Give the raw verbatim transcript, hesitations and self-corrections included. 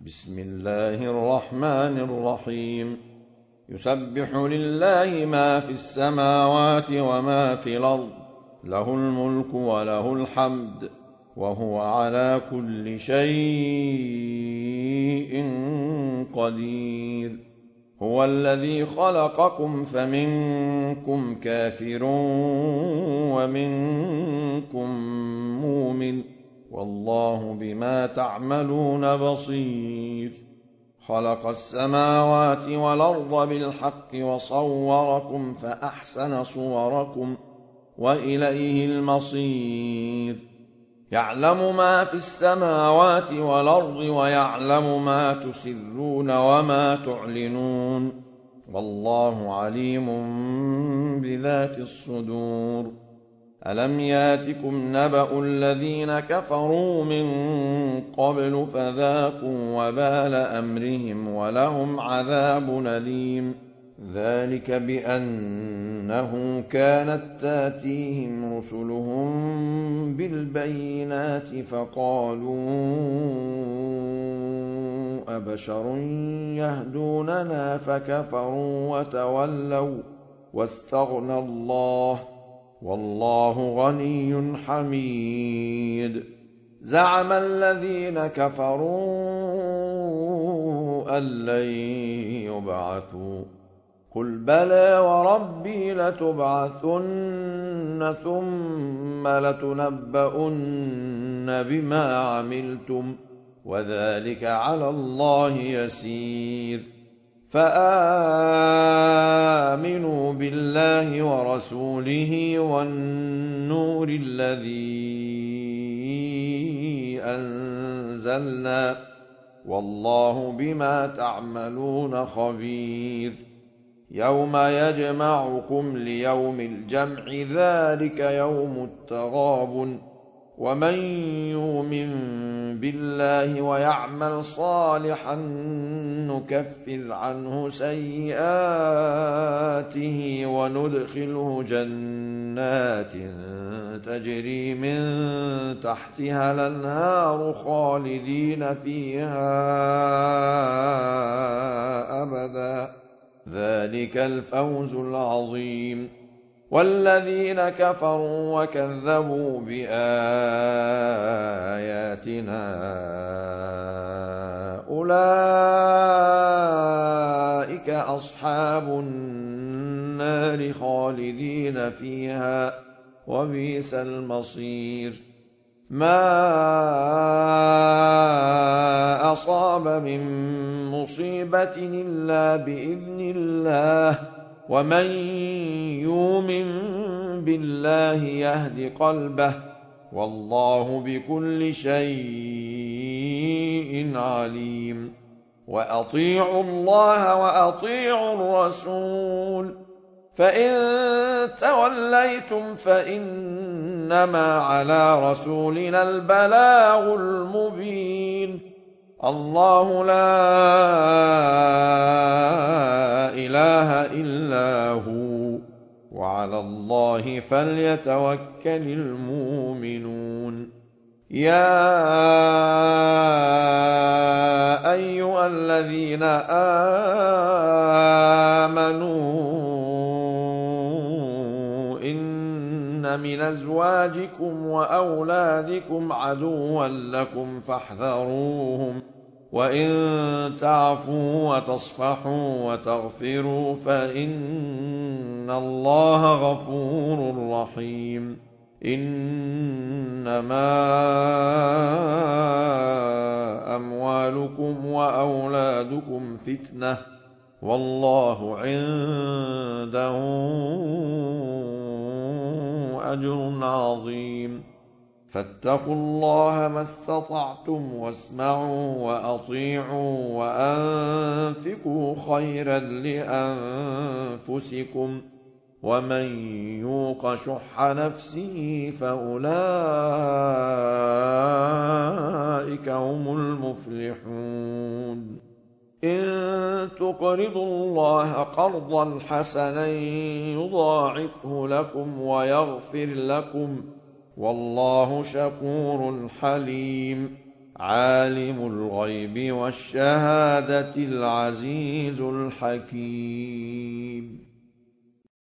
بسم الله الرحمن الرحيم يسبح لله ما في السماوات وما في الأرض له الملك وله الحمد وهو على كل شيء قدير هو الذي خلقكم فمنكم كافر ومنكم مؤمن والله بما تعملون بصير خلق السماوات والأرض بالحق وصوركم فأحسن صوركم وإليه المصير يعلم ما في السماوات والأرض ويعلم ما تسرون وما تعلنون والله عليم بذات الصدور ألم ياتكم نبأ الذين كفروا من قبل فذاقوا وبال أمرهم ولهم عذاب أليم ذلك بأنه كانت تاتيهم رسلهم بالبينات فقالوا أبشر يهدوننا فكفروا وتولوا واستغنى الله والله غني حميد زعم الذين كفروا أن لن يبعثوا قل بلى وربي لتبعثن ثم لتنبؤن بما عملتم وذلك على الله يسير فآمنوا بالله ورسوله والنور الذي أنزلنا والله بما تعملون خبير يوم يجمعكم ليوم الجمع ذلك يوم التغابن ومن يؤمن بالله ويعمل صالحا نكفر عنه سيئاته وندخله جنات تجري من تحتها الأنهار خالدين فيها أبدا ذلك الفوز العظيم والذين كفروا وكذبوا بآياتنا أولئك أصحاب النار خالدين فيها وبئس المصير ما أصاب من مصيبة إلا بإذن الله ومن يؤمن بالله يهد قلبه والله بكل شيء عليم وأطيعوا الله وأطيعوا الرسول فإن توليتم فإنما على رسولنا البلاغ المبين الله لا إله إلا هو وعلى الله فليتوكل المؤمنون يا أيها الذين آمنوا إن من أزواجكم وأولادكم عدوا لكم فاحذروهم وإن تعفوا وتصفحوا وتغفروا فإن الله غفور رحيم إنما أموالكم وأولادكم فتنة والله عنده أجر عظيم فاتقوا الله ما استطعتم واسمعوا وأطيعوا وأنفقوا خيرا لأنفسكم ومن يوق شح نفسه فأولئك هم المفلحون إن تقرضوا الله قرضا حسنا يضاعفه لكم ويغفر لكم والله شكور حليم عالم الغيب والشهادة العزيز الحكيم.